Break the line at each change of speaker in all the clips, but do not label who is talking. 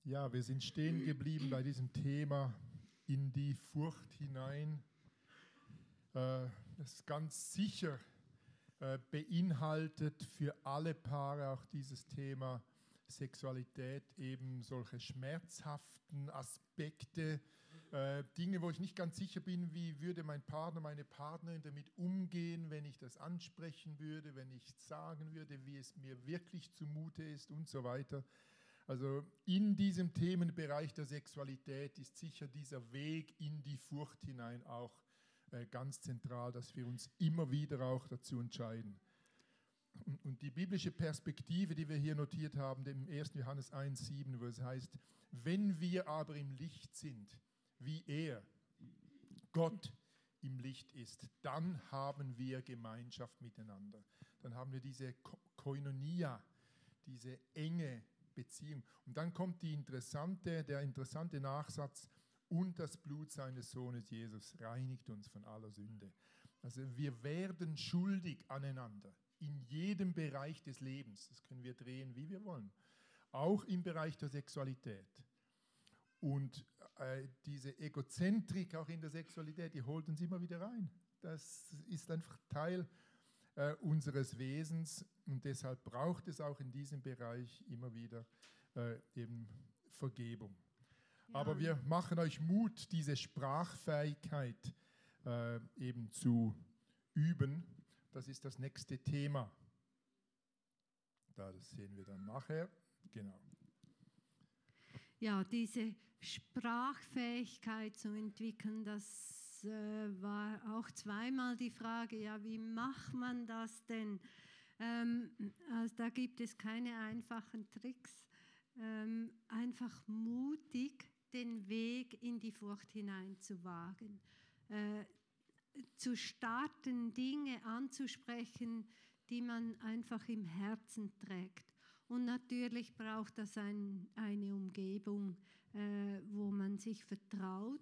Ja, wir sind stehen geblieben bei diesem Thema in die Furcht hinein. Das ganz sicher beinhaltet für alle Paare auch dieses Thema Sexualität, eben solche schmerzhaften Aspekte, Dinge, wo ich nicht ganz sicher bin, wie würde mein Partner, meine Partnerin damit umgehen, wenn ich das ansprechen würde, wenn ich sagen würde, wie es mir wirklich zumute ist und so weiter. Also in diesem Themenbereich der Sexualität ist sicher dieser Weg in die Furcht hinein auch ganz zentral, dass wir uns immer wieder auch dazu entscheiden. Und die biblische Perspektive, die wir hier notiert haben, im 1. Johannes 1,7, wo es heißt, wenn wir aber im Licht sind, wie er, Gott, im Licht ist, dann haben wir Gemeinschaft miteinander. Dann haben wir diese Koinonia, diese enge Beziehung. Und dann kommt der interessante Nachsatz, und das Blut seines Sohnes Jesus reinigt uns von aller Sünde. Also wir werden schuldig aneinander in jedem Bereich des Lebens. Das können wir drehen, wie wir wollen. Auch im Bereich der Sexualität. Und diese Egozentrik auch in der Sexualität, die holt uns immer wieder rein. Das ist einfach Teil unseres Wesens und deshalb braucht es auch in diesem Bereich immer wieder eben Vergebung. Ja. Aber wir machen euch Mut, diese Sprachfähigkeit eben zu üben. Das ist das nächste Thema. Das sehen wir dann nachher. Genau.
Ja, diese Sprachfähigkeit zu entwickeln, das war auch zweimal die Frage, ja, wie macht man das denn? Also da gibt es keine einfachen Tricks. Einfach mutig den Weg in die Furcht hinein zu wagen. Zu starten, Dinge anzusprechen, die man einfach im Herzen trägt. Und natürlich braucht das eine Umgebung, wo man sich vertraut.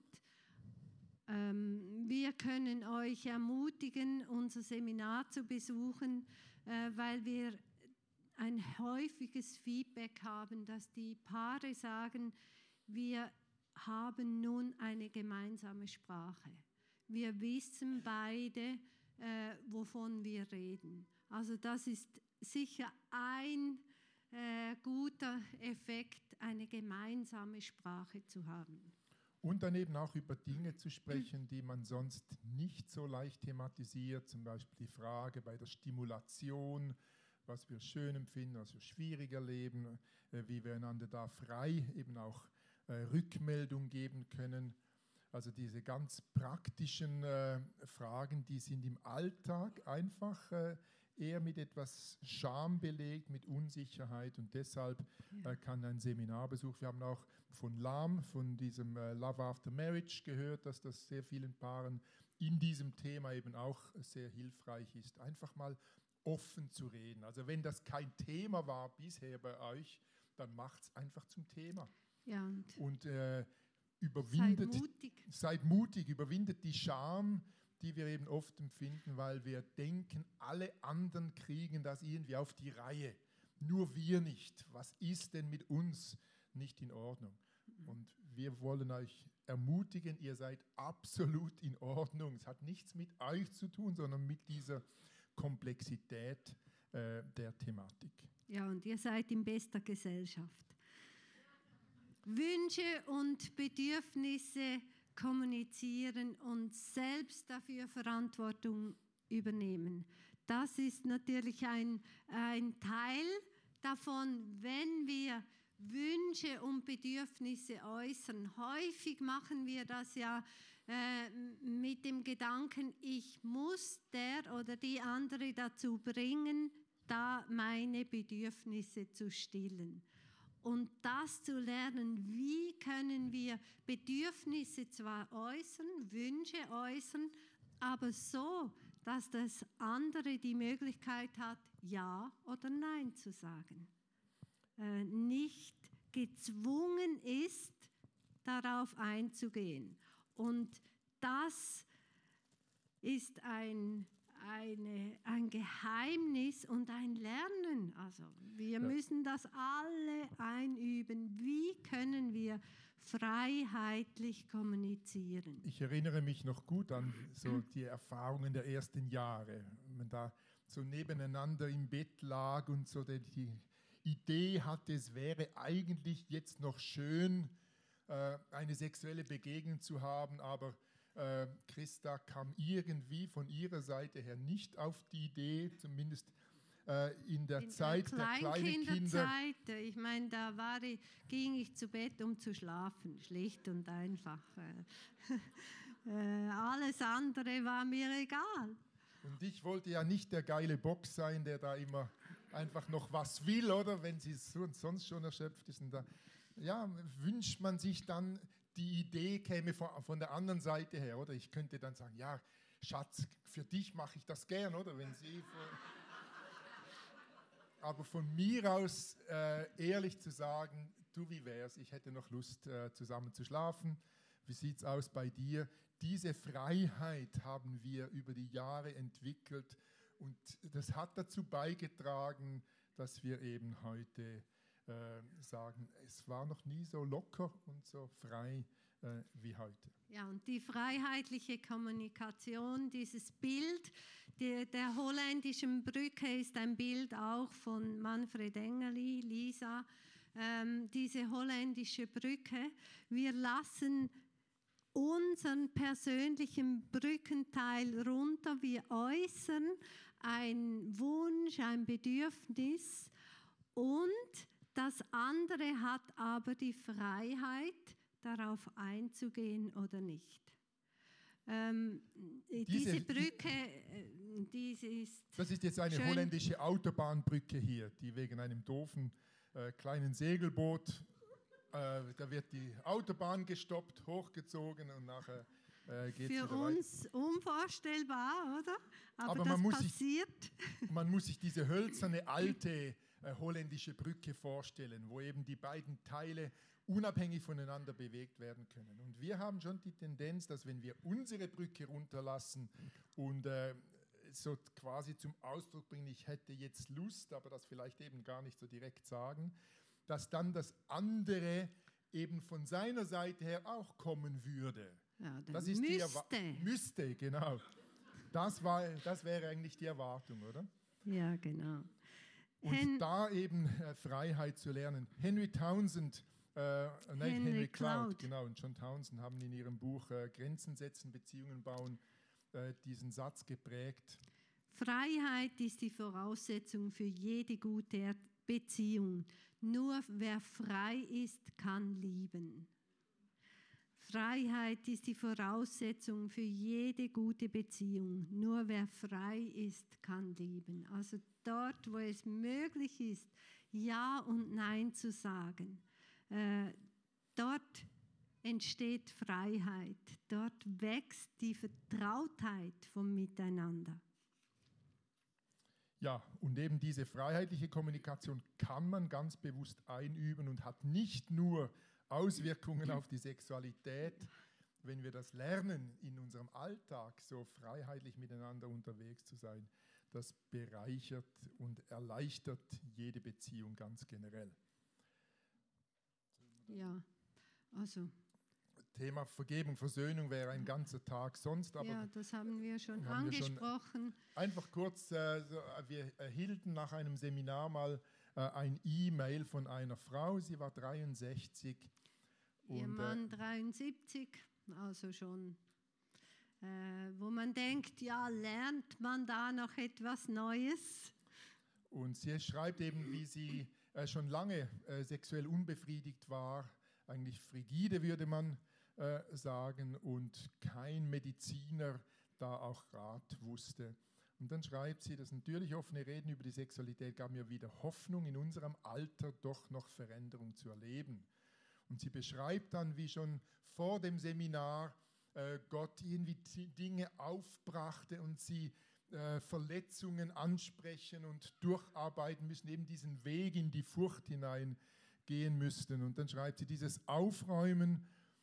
Wir können euch ermutigen, unser Seminar zu besuchen, weil wir ein häufiges Feedback haben, dass die Paare sagen, wir haben nun eine gemeinsame Sprache. Wir wissen beide, wovon wir reden. Also das ist sicher ein guter Effekt, eine gemeinsame Sprache zu haben.
Und dann eben auch über Dinge zu sprechen, die man sonst nicht so leicht thematisiert, zum Beispiel die Frage bei der Stimulation, was wir schön empfinden, was wir schwierig erleben, wie wir einander da frei eben auch Rückmeldung geben können. Also diese ganz praktischen Fragen, die sind im Alltag einfach eher mit etwas Scham belegt, mit Unsicherheit und deshalb kann ein Seminarbesuch, wir haben auch von LAM, von diesem Love After Marriage gehört, dass das sehr vielen Paaren in diesem Thema eben auch sehr hilfreich ist, einfach mal offen zu reden. Also wenn das kein Thema war bisher bei euch, dann macht es einfach zum Thema.
Ja,
und seid mutig, überwindet die Scham, die wir eben oft empfinden, weil wir denken, alle anderen kriegen das irgendwie auf die Reihe, nur wir nicht. Was ist denn mit uns nicht in Ordnung? Und wir wollen euch ermutigen, ihr seid absolut in Ordnung. Es hat nichts mit euch zu tun, sondern mit dieser Komplexität der Thematik.
Ja, und ihr seid in bester Gesellschaft. Wünsche und Bedürfnisse kommunizieren und selbst dafür Verantwortung übernehmen. Das ist natürlich ein Teil davon, wenn wir Wünsche und Bedürfnisse äußern. Häufig machen wir das ja mit dem Gedanken, ich muss der oder die andere dazu bringen, da meine Bedürfnisse zu stillen. Und das zu lernen, wie können wir Bedürfnisse zwar äußern, Wünsche äußern, aber so, dass das andere die Möglichkeit hat, Ja oder Nein zu sagen. Nicht gezwungen ist, darauf einzugehen. Und das ist ein ein Geheimnis und ein Lernen. Also wir müssen das alle einüben. Wie können wir freiheitlich kommunizieren?
Ich erinnere mich noch gut an so die Erfahrungen der ersten Jahre, wenn man da so nebeneinander im Bett lag und so die Idee hatte, es wäre eigentlich jetzt noch schön, eine sexuelle Begegnung zu haben, aber Christa kam irgendwie von ihrer Seite her nicht auf die Idee, zumindest in der Zeit der kleinen Kinder.
Ich meine, ging ich zu Bett, um zu schlafen, schlicht und einfach. Alles andere war mir egal.
Und ich wollte ja nicht der geile Bock sein, der da immer einfach noch was will, oder? Wenn sie sonst schon erschöpft ist. Und da, ja, wünscht man sich dann, die Idee käme von der anderen Seite her, oder? Ich könnte dann sagen, ja, Schatz, für dich mache ich das gern, oder? Wenn sie aber von mir aus ehrlich zu sagen, du, wie wär's? Ich hätte noch Lust, zusammen zu schlafen. Wie sieht's aus bei dir? Diese Freiheit haben wir über die Jahre entwickelt und das hat dazu beigetragen, dass wir eben heute sagen, es war noch nie so locker und so frei wie heute.
Ja, und die freiheitliche Kommunikation, dieses Bild der holländischen Brücke ist ein Bild auch von Manfred Engeli, Lisa, diese holländische Brücke. Wir lassen unseren persönlichen Brückenteil runter, wir äußern einen Wunsch, ein Bedürfnis und das andere hat aber die Freiheit, darauf einzugehen oder nicht. Diese Brücke,
das ist jetzt eine holländische Autobahnbrücke hier, die wegen einem doofen kleinen Segelboot, da wird die Autobahn gestoppt, hochgezogen und nachher geht es wieder weiter.
Für uns unvorstellbar, oder? Aber
das
passiert.
Man muss sich diese hölzerne, alte holländische Brücke vorstellen, wo eben die beiden Teile unabhängig voneinander bewegt werden können. Und wir haben schon die Tendenz, dass wenn wir unsere Brücke runterlassen und so quasi zum Ausdruck bringen, ich hätte jetzt Lust, aber das vielleicht eben gar nicht so direkt sagen, dass dann das andere eben von seiner Seite her auch kommen würde.
Ja, das ist
müsste, genau. Das wäre eigentlich die Erwartung, oder?
Ja, genau.
Und da eben Freiheit zu lernen. Henry Cloud, genau, und John Townsend haben in ihrem Buch Grenzen setzen, Beziehungen bauen diesen Satz geprägt.
Freiheit ist die Voraussetzung für jede gute Beziehung. Nur wer frei ist, kann lieben. Freiheit ist die Voraussetzung für jede gute Beziehung. Nur wer frei ist, kann lieben. Also dort, wo es möglich ist, Ja und Nein zu sagen, dort entsteht Freiheit. Dort wächst die Vertrautheit vom Miteinander.
Ja, und eben diese freiheitliche Kommunikation kann man ganz bewusst einüben und hat nicht nur Auswirkungen auf die Sexualität, wenn wir das lernen, in unserem Alltag so freiheitlich miteinander unterwegs zu sein. Das bereichert und erleichtert jede Beziehung ganz generell.
Ja, also
Thema Vergebung, Versöhnung wäre ein ganzer Tag sonst. Aber
ja, das haben wir schon angesprochen.
Einfach kurz, wir erhielten nach einem Seminar mal ein E-Mail von einer Frau, sie war 63.
Ihr Mann 73, also schon, wo man denkt, ja, lernt man da noch etwas Neues?
Und sie schreibt eben, wie sie schon lange sexuell unbefriedigt war, eigentlich frigide würde man sagen, und kein Mediziner da auch Rat wusste. Und dann schreibt sie, das natürlich offene Reden über die Sexualität gab mir wieder Hoffnung, in unserem Alter doch noch Veränderung zu erleben. Und sie beschreibt dann, wie schon vor dem Seminar Gott irgendwie Dinge aufbrachte und sie Verletzungen ansprechen und durcharbeiten müssen, eben diesen Weg in die Furcht hinein gehen müssten. Und dann schreibt sie, dieses Aufräumen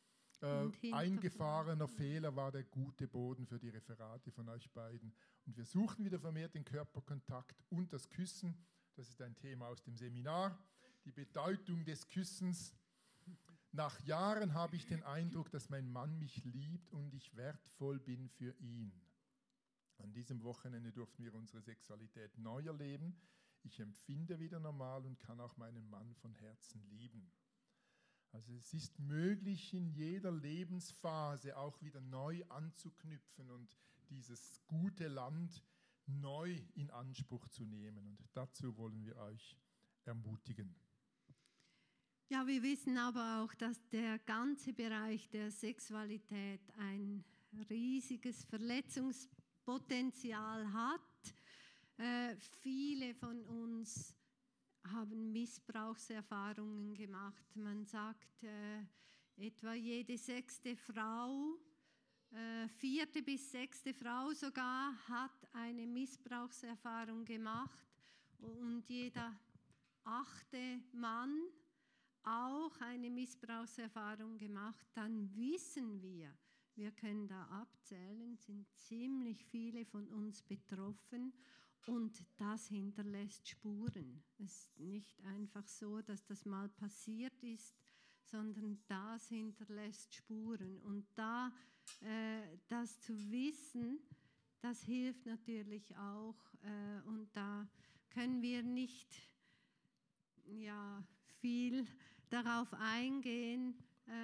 eingefahrener Fehler war der gute Boden für die Referate von euch beiden. Und wir suchen wieder vermehrt den Körperkontakt und das Küssen. Das ist ein Thema aus dem Seminar. Die Bedeutung des Küssens. Nach Jahren habe ich den Eindruck, dass mein Mann mich liebt und ich wertvoll bin für ihn. An diesem Wochenende durften wir unsere Sexualität neu erleben. Ich empfinde wieder normal und kann auch meinen Mann von Herzen lieben. Also es ist möglich, in jeder Lebensphase auch wieder neu anzuknüpfen und dieses gute Land neu in Anspruch zu nehmen. Und dazu wollen wir euch ermutigen.
Ja, wir wissen aber auch, dass der ganze Bereich der Sexualität ein riesiges Verletzungspotenzial hat. Viele von uns haben Missbrauchserfahrungen gemacht. Man sagt, etwa jede 6. Frau, 4. bis 6. Frau sogar, hat eine Missbrauchserfahrung gemacht und jeder 8. Mann auch eine Missbrauchserfahrung gemacht. Dann wissen wir können da abzählen, sind ziemlich viele von uns betroffen. Und das hinterlässt Spuren. Es ist nicht einfach so, dass das mal passiert ist, sondern das hinterlässt Spuren. Und das zu wissen, das hilft natürlich auch. Und da können wir nicht viel darauf eingehen.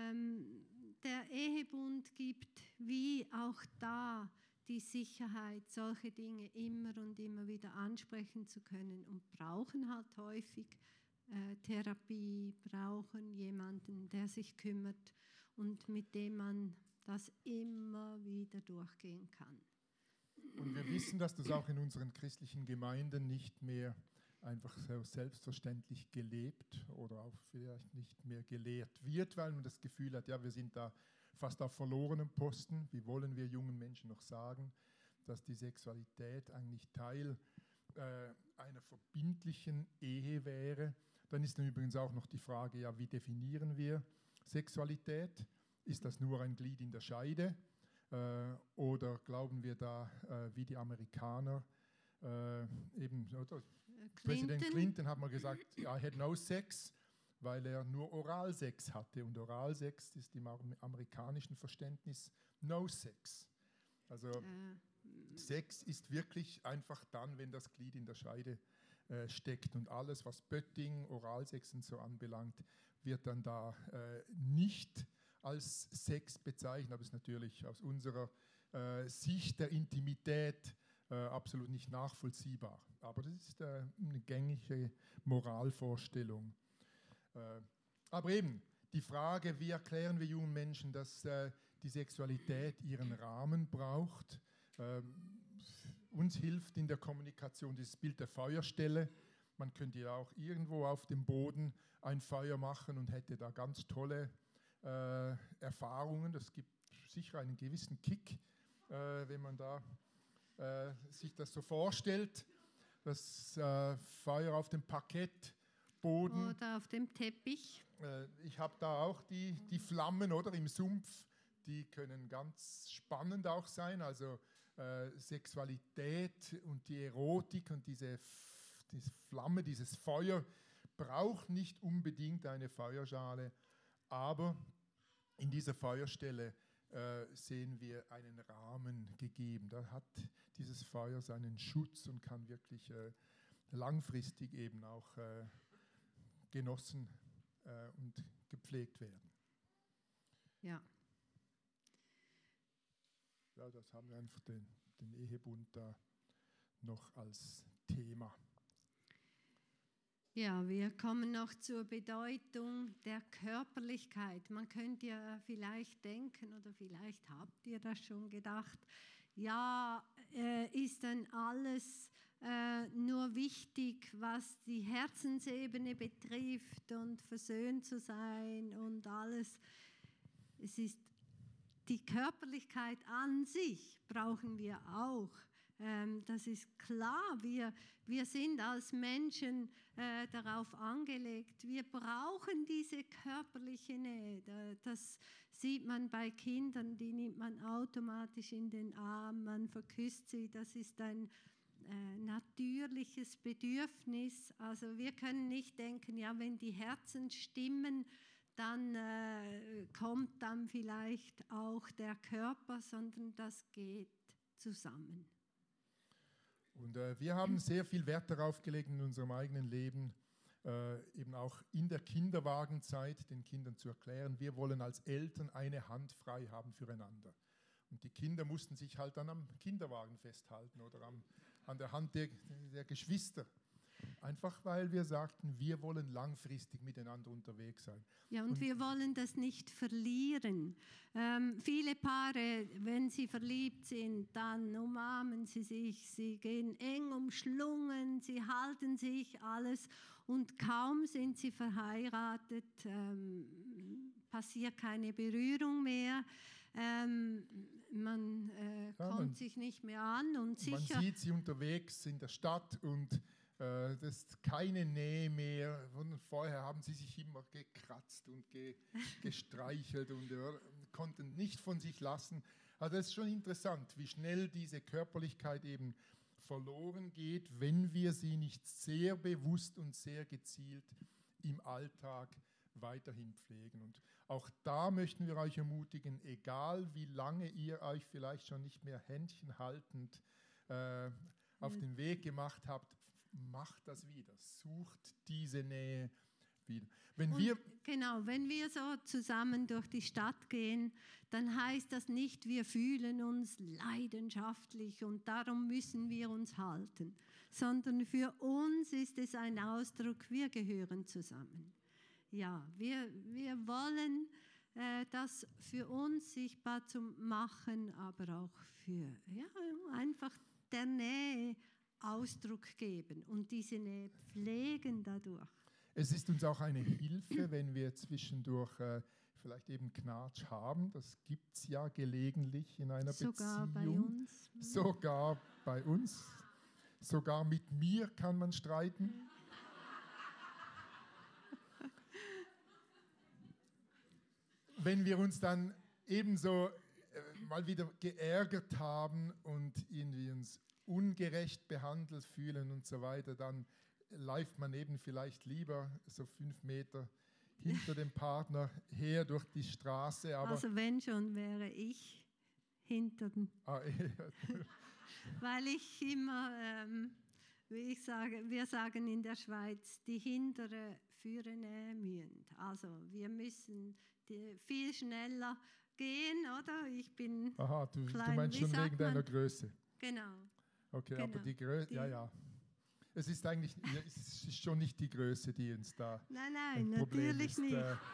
Der Ehebund gibt wie auch da die Sicherheit, solche Dinge immer und immer wieder ansprechen zu können und brauchen halt häufig Therapie, brauchen jemanden, der sich kümmert und mit dem man das immer wieder durchgehen kann.
Und wir wissen, dass das auch in unseren christlichen Gemeinden nicht mehr einfach so selbstverständlich gelebt oder auch vielleicht nicht mehr gelehrt wird, weil man das Gefühl hat, ja, wir sind da fast auf verlorenem Posten. Wie wollen wir jungen Menschen noch sagen, dass die Sexualität eigentlich Teil einer verbindlichen Ehe wäre? Dann ist dann übrigens auch noch die Frage, ja, wie definieren wir Sexualität? Ist das nur ein Glied in der Scheide? Oder glauben wir da, wie die Amerikaner, eben, oder? Präsident Clinton hat mal gesagt, I had no sex, weil er nur Oralsex hatte. Und Oralsex ist im amerikanischen Verständnis no sex. Also Sex ist wirklich einfach dann, wenn das Glied in der Scheide steckt. Und alles, was Bötting, Oralsex und so anbelangt, wird dann da nicht als Sex bezeichnet. Aber es ist natürlich aus unserer Sicht der Intimität absolut nicht nachvollziehbar. Aber das ist eine gängige Moralvorstellung. Aber eben die Frage, wie erklären wir jungen Menschen, dass die Sexualität ihren Rahmen braucht. Uns hilft in der Kommunikation dieses Bild der Feuerstelle. Man könnte ja auch irgendwo auf dem Boden ein Feuer machen und hätte da ganz tolle Erfahrungen. Das gibt sicher einen gewissen Kick, wenn man da sich das so vorstellt. Das Feuer auf dem Parkettboden.
Oder auf dem Teppich.
Ich habe da auch die Flammen, oder, im Sumpf. Die können ganz spannend auch sein. Also Sexualität und die Erotik und diese Flamme, dieses Feuer braucht nicht unbedingt eine Feuerschale, aber in dieser Feuerstelle sehen wir einen Rahmen gegeben. Da hat dieses Feuer seinen Schutz und kann wirklich langfristig eben auch genossen und gepflegt werden.
Ja.
Ja, das haben wir einfach den Ehebund da noch als Thema.
Ja, wir kommen noch zur Bedeutung der Körperlichkeit. Man könnte ja vielleicht denken, oder vielleicht habt ihr das schon gedacht, ja, ist dann alles nur wichtig, was die Herzensebene betrifft und versöhnt zu sein und alles. Es ist die Körperlichkeit an sich brauchen wir auch. Das ist klar, wir sind als Menschen darauf angelegt. Wir brauchen diese körperliche Nähe. Das sieht man bei Kindern, die nimmt man automatisch in den Arm, man verküsst sie. Das ist ein natürliches Bedürfnis. Also wir können nicht denken, ja, wenn die Herzen stimmen, dann kommt dann vielleicht auch der Körper, sondern das geht zusammen.
Und wir haben sehr viel Wert darauf gelegt in unserem eigenen Leben, eben auch in der Kinderwagenzeit den Kindern zu erklären, wir wollen als Eltern eine Hand frei haben füreinander. Und die Kinder mussten sich halt dann am Kinderwagen festhalten oder an der Hand der Geschwister. Einfach weil wir sagten, wir wollen langfristig miteinander unterwegs sein.
Ja, und wir wollen das nicht verlieren. Viele Paare, wenn sie verliebt sind, dann umarmen sie sich, sie gehen eng umschlungen, sie halten sich alles und kaum sind sie verheiratet, passiert keine Berührung mehr. Man kommt sich nicht mehr an und sicher.
Man sieht sie unterwegs in der Stadt und das ist keine Nähe mehr. Vorher haben sie sich immer gekratzt und gestreichelt und konnten nicht von sich lassen. Also das ist schon interessant, wie schnell diese Körperlichkeit eben verloren geht, wenn wir sie nicht sehr bewusst und sehr gezielt im Alltag weiterhin pflegen. Und auch da möchten wir euch ermutigen, egal wie lange ihr euch vielleicht schon nicht mehr Händchen haltend auf den Weg gemacht habt, macht das wieder, sucht diese Nähe wieder. Wenn
wir so zusammen durch die Stadt gehen, dann heißt das nicht, wir fühlen uns leidenschaftlich und darum müssen wir uns halten, sondern für uns ist es ein Ausdruck, wir gehören zusammen. Ja, wir wollen das für uns sichtbar zu machen, aber auch für einfach der Nähe Ausdruck geben und diese Nähe pflegen dadurch.
Es ist uns auch eine Hilfe, wenn wir zwischendurch vielleicht eben Knatsch haben. Das gibt es ja gelegentlich in einer
Sogar
Beziehung.
Bei uns.
Sogar bei uns. Sogar mit mir kann man streiten. Wenn wir uns dann ebenso mal wieder geärgert haben und irgendwie uns ungerecht behandelt fühlen und so weiter, dann läuft man eben vielleicht lieber so 5 Meter hinter dem Partner her durch die Straße. Aber
also wenn schon, wäre ich hinter dem. Weil ich immer, wir sagen in der Schweiz, die Hindere führen mühend. Also wir müssen viel schneller gehen, oder? Ich bin klein.
Du meinst schon wegen deiner Größe.
Genau.
Okay,
genau.
Aber die Größe, ja. Es ist eigentlich, es ist schon nicht die Größe, die uns da
Nein,
Problem
natürlich
ist.
nicht.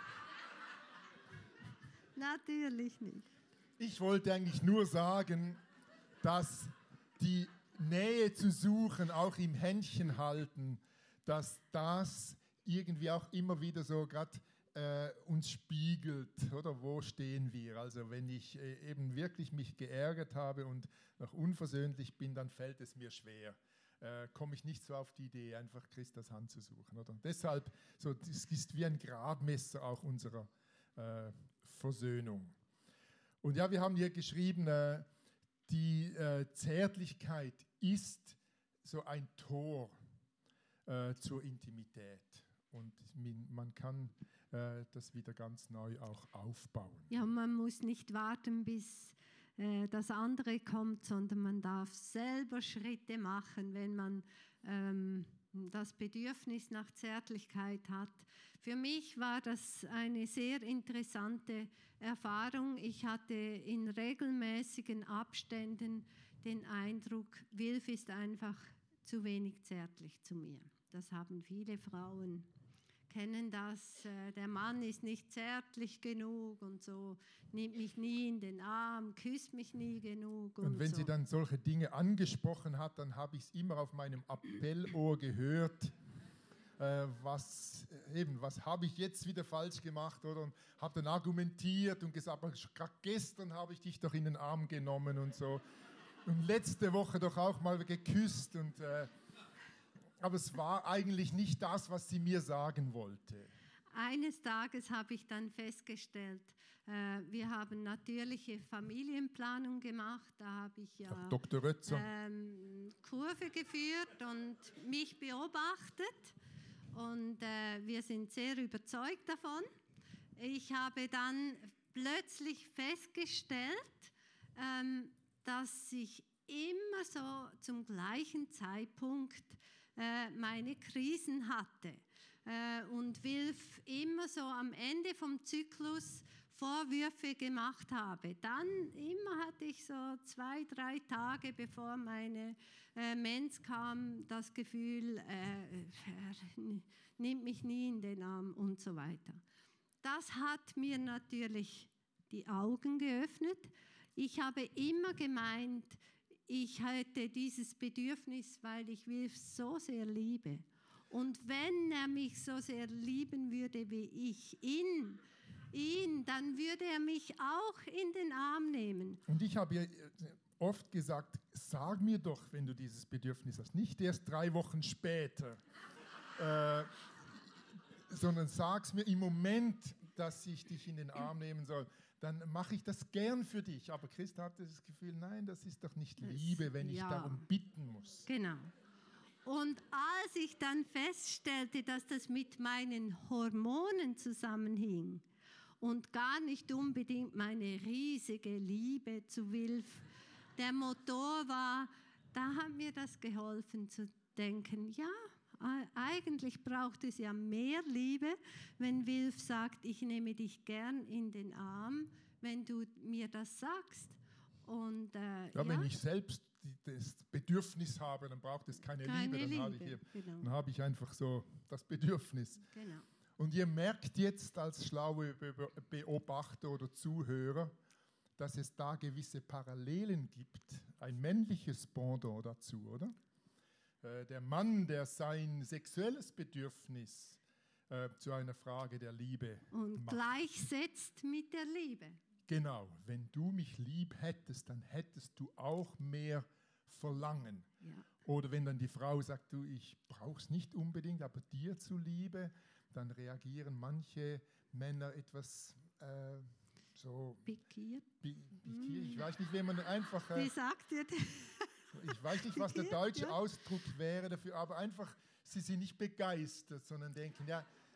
Natürlich nicht.
Ich wollte eigentlich nur sagen, dass die Nähe zu suchen, auch im Händchen halten, dass das irgendwie auch immer wieder so gerade uns spiegelt, oder wo stehen wir? Also wenn ich eben wirklich mich geärgert habe und noch unversöhnlich bin, dann fällt es mir schwer. Komme ich nicht so auf die Idee, einfach Christas Hand zu suchen. Oder? Deshalb, es ist wie ein Gradmesser auch unserer Versöhnung. Und ja, wir haben hier geschrieben, die Zärtlichkeit ist so ein Tor zur Intimität. Und man kann das wieder ganz neu auch aufbauen.
Ja, man muss nicht warten, bis das andere kommt, sondern man darf selber Schritte machen, wenn man das Bedürfnis nach Zärtlichkeit hat. Für mich war das eine sehr interessante Erfahrung. Ich hatte in regelmäßigen Abständen den Eindruck, Wilf ist einfach zu wenig zärtlich zu mir. Das haben viele Frauen. Kennen das, der Mann ist nicht zärtlich genug und so, nimmt mich nie in den Arm, küsst mich nie genug.
Und wenn
so.
sie dann solche Dinge angesprochen hat, dann habe ich es immer auf meinem Appellohr gehört, was habe ich jetzt wieder falsch gemacht, oder? Und habe dann argumentiert und gesagt, gerade gestern habe ich dich doch in den Arm genommen und so. und letzte Woche doch auch mal geküsst. Aber es war eigentlich nicht das, was sie mir sagen wollte.
Eines Tages habe ich dann festgestellt, wir haben natürliche Familienplanung gemacht. Da habe ich ja
Auch Dr. Rötzer.
Kurve geführt und mich beobachtet. Und wir sind sehr überzeugt davon. Ich habe dann plötzlich festgestellt, dass ich immer so zum gleichen Zeitpunkt meine Krisen hatte. Und Wilf immer so am Ende vom Zyklus Vorwürfe gemacht habe. Dann immer hatte ich so 2-3 Tage, bevor meine Mens kam, das Gefühl, er nimmt mich nie in den Arm und so weiter. Das hat mir natürlich die Augen geöffnet. Ich habe immer gemeint, ich hätte dieses Bedürfnis, weil ich Wilf so sehr liebe. Und wenn er mich so sehr lieben würde wie ich ihn, dann würde er mich auch in den Arm nehmen.
Und ich habe ihr oft gesagt, sag mir doch, wenn du dieses Bedürfnis hast, nicht erst 3 Wochen später, sondern sag's mir im Moment, dass ich dich in den Arm nehmen soll. Dann mache ich das gern für dich. Aber Christa hatte das Gefühl, nein, das ist doch nicht Liebe, wenn ich darum bitten muss.
Genau. Und als ich dann feststellte, dass das mit meinen Hormonen zusammenhing und gar nicht unbedingt meine riesige Liebe zu Wilf der Motor war, da hat mir das geholfen zu denken, ja, eigentlich braucht es ja mehr Liebe, wenn Wilf sagt, ich nehme dich gern in den Arm, wenn du mir das sagst. Und,
wenn ich selbst das Bedürfnis habe, dann braucht es keine Liebe, dann habe ich einfach so das Bedürfnis.
Genau.
Und ihr merkt jetzt als schlaue Beobachter oder Zuhörer, dass es da gewisse Parallelen gibt, ein männliches Pendant dazu, oder? Der Mann, der sein sexuelles Bedürfnis zu einer Frage der Liebe
und macht. Gleichsetzt mit der Liebe.
Genau, wenn du mich lieb hättest, dann hättest du auch mehr Verlangen.
Ja.
Oder wenn dann die Frau sagt, du, ich brauche es nicht unbedingt, aber dir zuliebe, dann reagieren manche Männer etwas so
pikiert.
Ich weiß nicht, wie man einfach...
Wie sagt ihr das?
Ich weiß nicht, was der deutsche Ausdruck wäre dafür, aber einfach, sie sind nicht begeistert, sondern denken,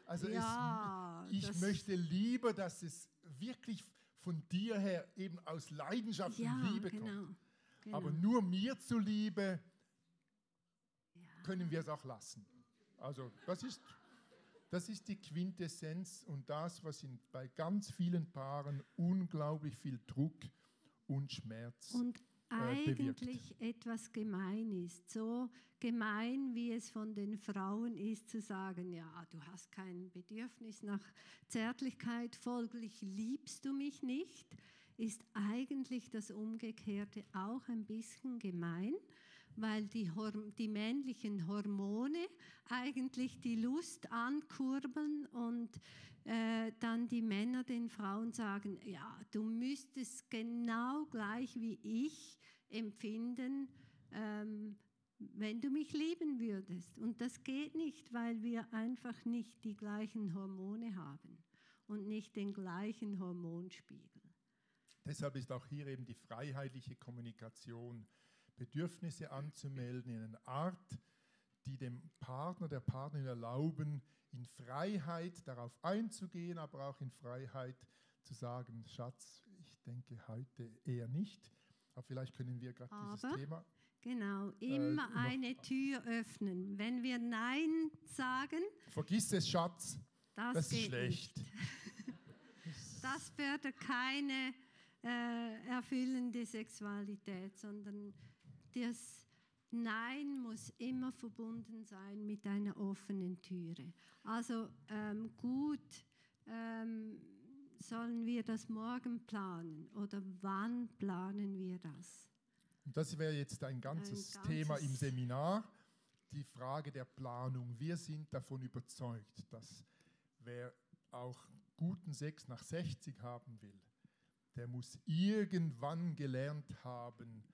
ich möchte lieber, dass es wirklich von dir her eben aus Leidenschaft und Liebe kommt. Genau. Aber nur mir zuliebe können wir es auch lassen. Also das ist die Quintessenz und das, was bei ganz vielen Paaren unglaublich viel Druck und Schmerz
eigentlich
bewirkt.
Etwas gemein ist. So gemein, wie es von den Frauen ist, zu sagen, ja, du hast kein Bedürfnis nach Zärtlichkeit, folglich liebst du mich nicht, ist eigentlich das Umgekehrte auch ein bisschen gemein, weil die männlichen Hormone eigentlich die Lust ankurbeln und dann die Männer den Frauen sagen, ja, du müsstest genau gleich wie ich empfinden, wenn du mich lieben würdest. Und das geht nicht, weil wir einfach nicht die gleichen Hormone haben und nicht den gleichen Hormonspiegel.
Deshalb ist auch hier eben die freiheitliche Kommunikation, Bedürfnisse anzumelden in einer Art, die dem Partner, der Partnerin erlauben, in Freiheit darauf einzugehen, aber auch in Freiheit zu sagen, Schatz, ich denke heute eher nicht, aber vielleicht können wir gerade dieses Thema...
Genau, immer eine Tür öffnen. Wenn wir Nein sagen...
Vergiss es, Schatz, das ist schlecht.
Das fördert keine erfüllende Sexualität, sondern das Nein muss immer verbunden sein mit einer offenen Türe. Also sollen wir das morgen planen oder wann planen wir das?
Das wäre jetzt ein ganzes Thema im Seminar, die Frage der Planung. Wir sind davon überzeugt, dass wer auch guten Sex nach 60 haben will, der muss irgendwann gelernt haben,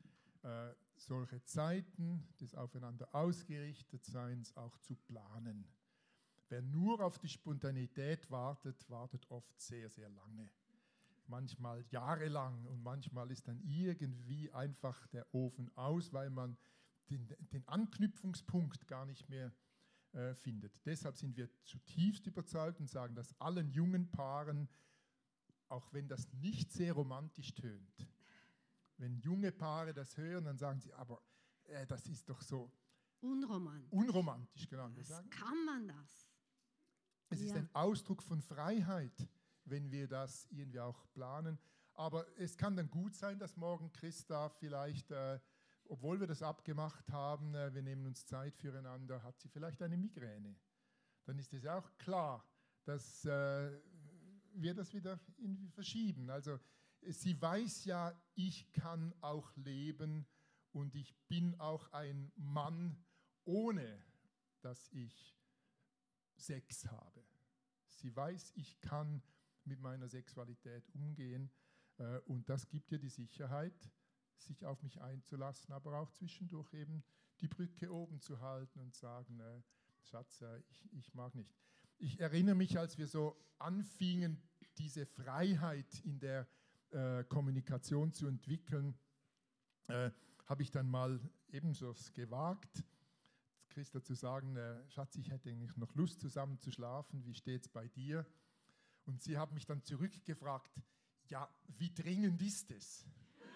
solche Zeiten des Aufeinander Ausgerichtetseins auch zu planen. Wer nur auf die Spontanität wartet, wartet oft sehr, sehr lange. Manchmal jahrelang und manchmal ist dann irgendwie einfach der Ofen aus, weil man den Anknüpfungspunkt gar nicht mehr findet. Deshalb sind wir zutiefst überzeugt und sagen das allen jungen Paaren, auch wenn das nicht sehr romantisch tönt. Wenn junge Paare das hören, dann sagen sie, aber das ist doch so
unromantisch.
Unromantisch, genau.
Kann man das?
Es ist ein Ausdruck von Freiheit, wenn wir das irgendwie auch planen. Aber es kann dann gut sein, dass morgen Christa vielleicht, obwohl wir das abgemacht haben, wir nehmen uns Zeit füreinander, hat sie vielleicht eine Migräne. Dann ist es auch klar, dass wir das wieder irgendwie verschieben. Also sie weiß ja, ich kann auch leben und ich bin auch ein Mann, ohne dass ich Sex habe. Sie weiß, ich kann mit meiner Sexualität umgehen und das gibt ihr die Sicherheit, sich auf mich einzulassen, aber auch zwischendurch eben die Brücke oben zu halten und sagen, Schatz, ich mag nicht. Ich erinnere mich, als wir so anfingen, diese Freiheit in der Kommunikation zu entwickeln, habe ich dann mal ebenso gewagt, Christa zu sagen, Schatz, ich hätte eigentlich noch Lust zusammen zu schlafen, wie steht es bei dir? Und sie hat mich dann zurückgefragt, ja, wie dringend ist es?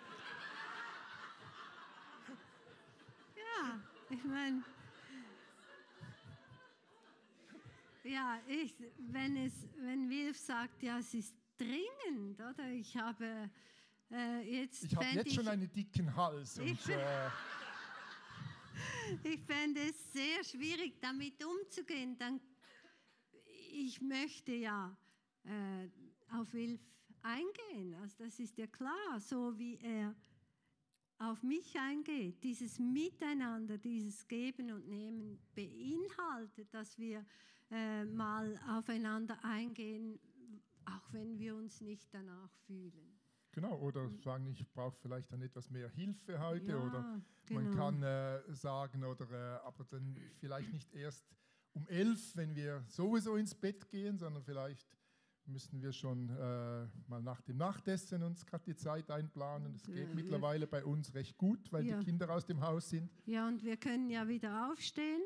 Ja, ich meine, ja, wenn Wilf sagt, ja, es ist dringend, oder? Ich habe jetzt
schon einen dicken Hals.
Ich fände es sehr schwierig, damit umzugehen. Ich möchte ja auf Wilf eingehen. Also das ist ja klar, so wie er auf mich eingeht. Dieses Miteinander, dieses Geben und Nehmen beinhaltet, dass wir mal aufeinander eingehen, auch wenn wir uns nicht danach fühlen.
Genau, oder sagen, ich brauche vielleicht dann etwas mehr Hilfe heute,
ja,
oder
genau.
Man kann sagen, aber dann vielleicht nicht erst um 11, wenn wir sowieso ins Bett gehen, sondern vielleicht müssen wir schon mal nach dem Nachtessen uns gerade die Zeit einplanen. Das geht mittlerweile bei uns recht gut, weil die Kinder aus dem Haus sind.
Ja, und wir können ja wieder aufstehen.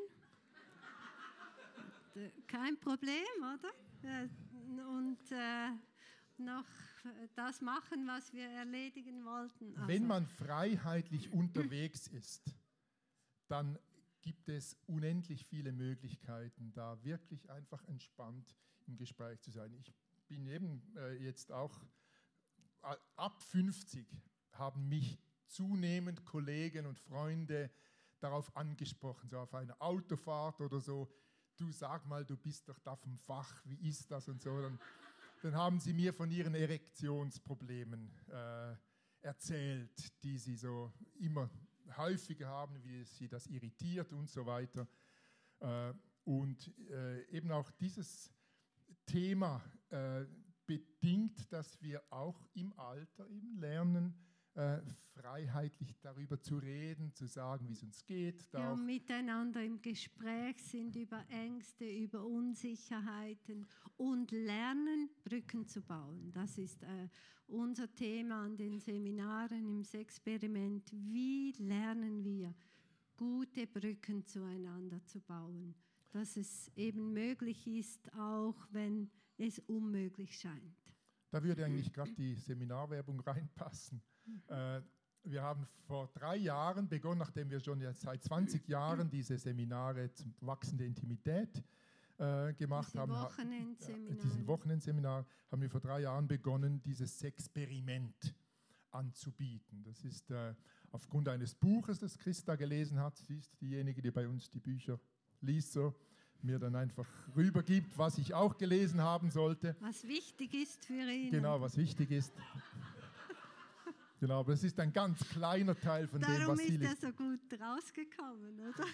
Kein Problem, oder? Und noch das machen, was wir erledigen wollten. Also,
wenn man freiheitlich unterwegs ist, dann gibt es unendlich viele Möglichkeiten, da wirklich einfach entspannt im Gespräch zu sein. Ich bin eben jetzt auch ab 50, haben mich zunehmend Kollegen und Freunde darauf angesprochen, so auf einer Autofahrt oder so, du sag mal, du bist doch da vom Fach, wie ist das und so. Dann haben sie mir von ihren Erektionsproblemen erzählt, die sie so immer häufiger haben, wie sie das irritiert und so weiter. Und eben auch dieses Thema bedingt, dass wir auch im Alter eben lernen, freiheitlich darüber zu reden, zu sagen, wie es uns geht.
Ja, miteinander im Gespräch sind über Ängste, über Unsicherheiten und lernen, Brücken zu bauen. Das ist unser Thema an den Seminaren im Sexperiment. Wie lernen wir, gute Brücken zueinander zu bauen? Dass es eben möglich ist, auch wenn es unmöglich scheint.
Da würde eigentlich gerade die Seminarwerbung reinpassen. Wir haben vor 3 Jahren begonnen, nachdem wir schon jetzt seit 20 Jahren diese Seminare zum Wachsen der Intimität gemacht haben. Diesen Wochenendseminar haben wir vor 3 Jahren begonnen, dieses Sexperiment anzubieten. Das ist aufgrund eines Buches, das Christa gelesen hat. Sie ist diejenige, die bei uns die Bücher liest, so, mir dann einfach rübergibt, was ich auch gelesen haben sollte.
Was wichtig ist für ihn.
Genau, was wichtig ist. Genau, aber es ist ein ganz kleiner Teil von dem, was sie liest.
Darum ist er so gut rausgekommen, oder?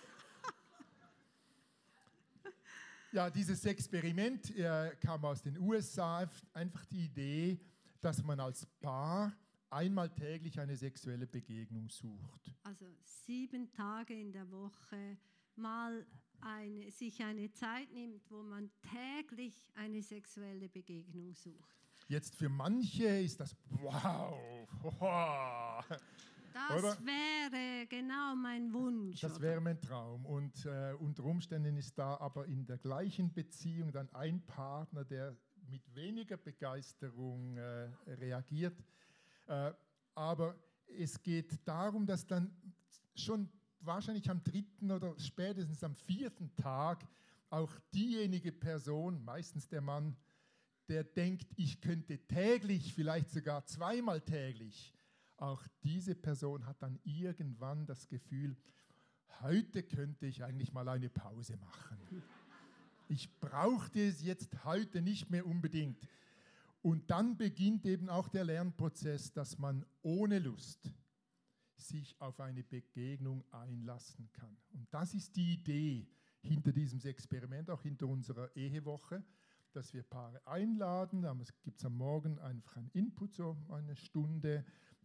Ja, dieses Experiment kam aus den USA, einfach die Idee, dass man als Paar einmal täglich eine sexuelle Begegnung sucht.
Also 7 Tage in der Woche mal sich eine Zeit nimmt, wo man täglich eine sexuelle Begegnung sucht.
Jetzt für manche ist das wow.
Das
Oder?
wäre genau mein Wunsch.
Das wäre mein Traum. Und unter Umständen ist da aber in der gleichen Beziehung dann ein Partner, der mit weniger Begeisterung reagiert. Aber es geht darum, dass dann schon wahrscheinlich am 3. oder spätestens am 4. Tag auch diejenige Person, meistens der Mann, der denkt, ich könnte täglich, vielleicht sogar 2-mal täglich, auch diese Person hat dann irgendwann das Gefühl, heute könnte ich eigentlich mal eine Pause machen. Ich brauchte es jetzt heute nicht mehr unbedingt. Und dann beginnt eben auch der Lernprozess, dass man ohne Lust sich auf eine Begegnung einlassen kann. Und das ist die Idee hinter diesem Experiment, auch hinter unserer Ehewoche, dass wir Paare einladen. Da gibt es am Morgen einfach einen Input, so eine Stunde,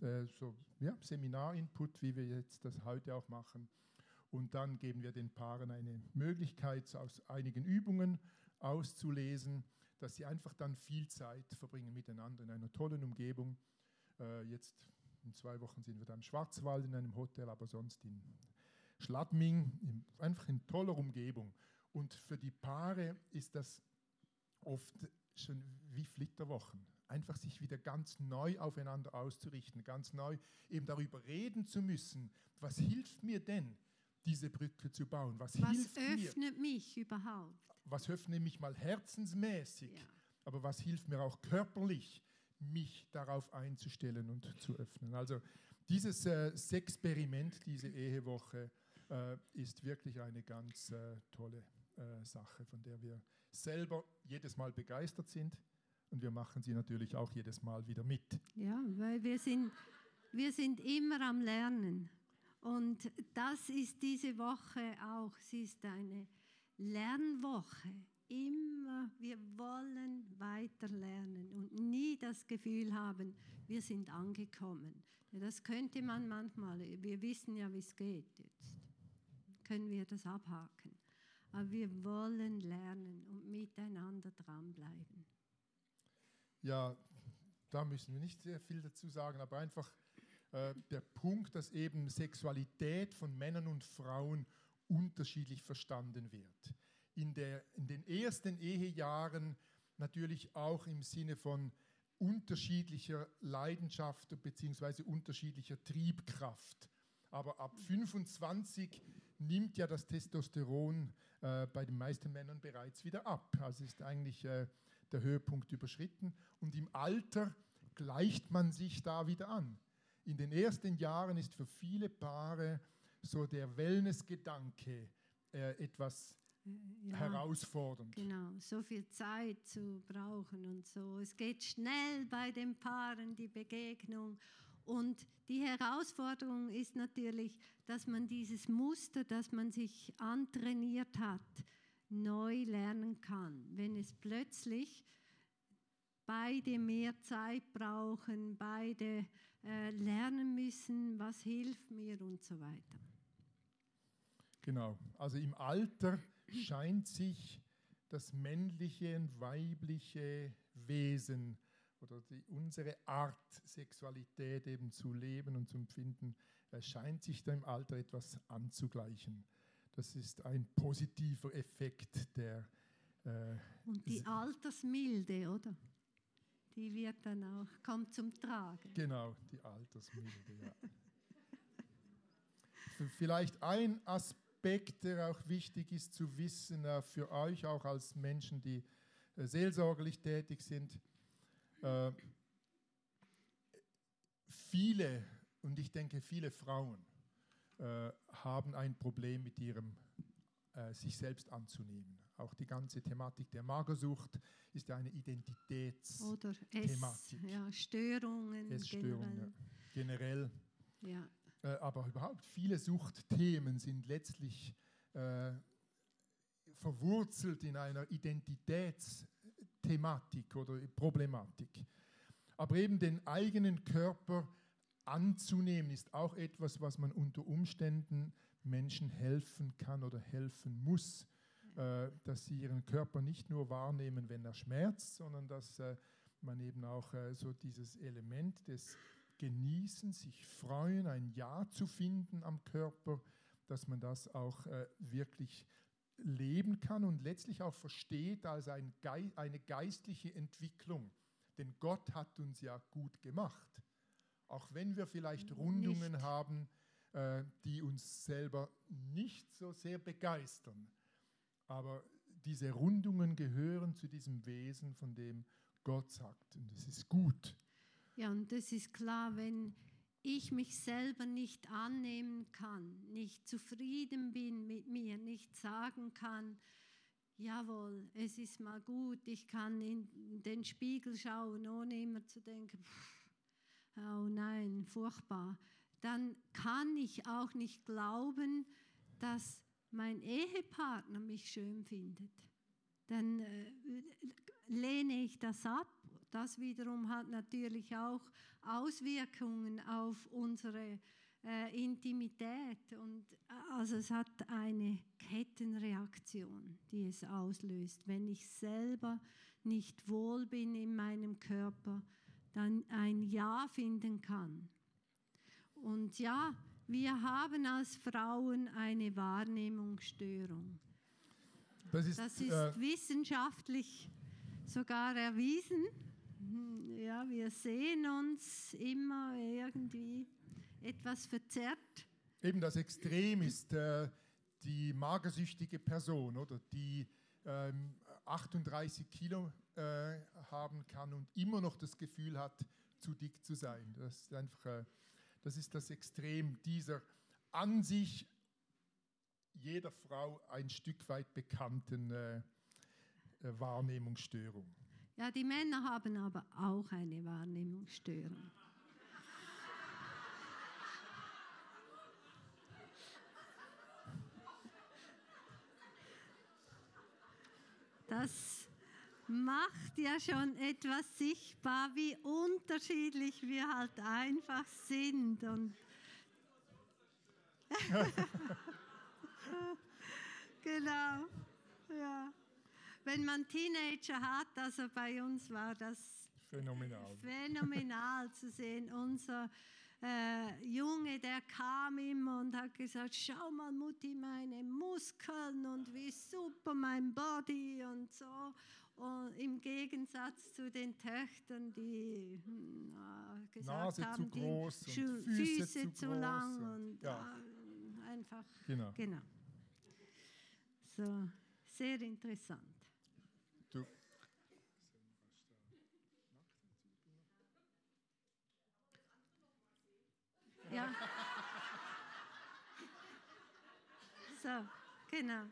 Seminar-Input, wie wir jetzt das heute auch machen. Und dann geben wir den Paaren eine Möglichkeit, aus einigen Übungen auszulesen, dass sie einfach dann viel Zeit verbringen miteinander in einer tollen Umgebung. Jetzt in 2 Wochen sind wir da im Schwarzwald in einem Hotel, aber sonst in Schladming, einfach in toller Umgebung. Und für die Paare ist das oft schon wie Flitterwochen. Einfach sich wieder ganz neu aufeinander auszurichten, ganz neu eben darüber reden zu müssen, was hilft mir denn, diese Brücke zu bauen? Was hilft
öffnet mich überhaupt?
Was öffnet mich mal herzensmäßig,
Ja.
aber was hilft mir auch körperlich, mich darauf einzustellen und zu öffnen? Also dieses Sexperiment, diese Ehewoche, ist wirklich eine ganz tolle Sache, von der wir selber jedes Mal begeistert sind. Und wir machen sie natürlich auch jedes Mal wieder mit.
Ja, weil wir sind immer am Lernen. Und das ist diese Woche auch. Sie ist eine Lernwoche. Immer, wir wollen weiter lernen und nie das Gefühl haben, wir sind angekommen. Ja, das könnte man manchmal, wir wissen ja, wie es geht jetzt. Können wir das abhaken. Aber wir wollen lernen und miteinander dranbleiben.
Ja, da müssen wir nicht sehr viel dazu sagen, aber einfach der Punkt, dass eben Sexualität von Männern und Frauen unterschiedlich verstanden wird. In den ersten Ehejahren natürlich auch im Sinne von unterschiedlicher Leidenschaft bzw. unterschiedlicher Triebkraft. Aber ab 25 nimmt ja das Testosteron bei den meisten Männern bereits wieder ab. Also ist eigentlich der Höhepunkt überschritten. Und im Alter gleicht man sich da wieder an. In den ersten Jahren ist für viele Paare so der Wellness-Gedanke etwas herausfordernd.
Genau, so viel Zeit zu brauchen und so. Es geht schnell bei den Paaren, die Begegnung. Und die Herausforderung ist natürlich, dass man dieses Muster, das man sich antrainiert hat, neu lernen kann. Wenn es plötzlich beide mehr Zeit brauchen, beide lernen müssen, was hilft mir und so weiter.
Genau, also im Alter scheint sich das männliche und weibliche Wesen oder unsere Art, Sexualität eben zu leben und zu empfinden, scheint sich da im Alter etwas anzugleichen. Das ist ein positiver Effekt der...
und die Altersmilde, oder? Die wird dann auch, kommt zum Tragen.
Genau, die Altersmilde, ja. Vielleicht ein Aspekt, der auch wichtig ist zu wissen, für euch auch als Menschen, die seelsorgerlich tätig sind. Viele, und ich denke viele Frauen, haben ein Problem mit ihrem sich selbst anzunehmen. Auch die ganze Thematik der Magersucht ist ja eine Identitätsthematik.
Oder Störungen.
Essstörungen generell.
Ja.
Aber überhaupt viele Suchtthemen sind letztlich verwurzelt in einer Identitätsthematik oder Problematik. Aber eben den eigenen Körper anzunehmen, ist auch etwas, was man unter Umständen Menschen helfen kann oder helfen muss, dass sie ihren Körper nicht nur wahrnehmen, wenn er schmerzt, sondern dass man eben auch so dieses Element des Genießen, sich freuen, ein Ja zu finden am Körper, dass man das auch wirklich leben kann und letztlich auch versteht als eine geistliche Entwicklung. Denn Gott hat uns ja gut gemacht. Auch wenn wir vielleicht Rundungen
Nicht.
haben, die uns selber nicht so sehr begeistern. Aber diese Rundungen gehören zu diesem Wesen, von dem Gott sagt. Und es ist gut.
Ja, und das ist klar, wenn ich mich selber nicht annehmen kann, nicht zufrieden bin mit mir, nicht sagen kann, jawohl, es ist mal gut, ich kann in den Spiegel schauen, ohne immer zu denken, oh nein, furchtbar, dann kann ich auch nicht glauben, dass mein Ehepartner mich schön findet. Dann lehne ich das ab. Das wiederum hat natürlich auch Auswirkungen auf unsere Intimität. Und also es hat eine Kettenreaktion, die es auslöst. Wenn ich selber nicht wohl bin in meinem Körper, dann ein Ja finden kann. Und ja, wir haben als Frauen eine Wahrnehmungsstörung. Das ist wissenschaftlich sogar erwiesen. Ja, wir sehen uns immer irgendwie etwas verzerrt.
Eben das Extrem ist die magersüchtige Person, oder die 38 Kilo haben kann und immer noch das Gefühl hat, zu dick zu sein. Das ist einfach, das ist das Extrem dieser an sich jeder Frau ein Stück weit bekannten Wahrnehmungsstörung.
Ja, die Männer haben aber auch eine Wahrnehmungsstörung. Das macht ja schon etwas sichtbar, wie unterschiedlich wir halt einfach sind. Und genau, ja. Wenn man Teenager hat, also bei uns war das phänomenal zu sehen. Unser Junge, der kam immer und hat gesagt, schau mal Mutti, meine Muskeln und wie super mein Body und so. Und im Gegensatz zu den Töchtern, die gesagt
Nase
haben,
zu groß
die
und
Füße zu
groß
lang und
ja.
einfach.
Genau.
So, sehr interessant.
Du.
Ja. So, genau.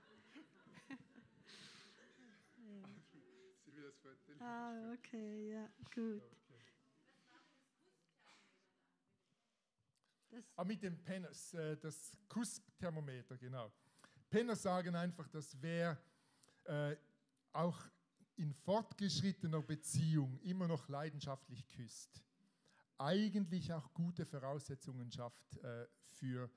Ah, okay, ja, gut.
Aber mit dem Penners, das Kussthermometer, genau. Penner sagen einfach, dass wer auch in fortgeschrittener Beziehung immer noch leidenschaftlich küsst, eigentlich auch gute Voraussetzungen schafft für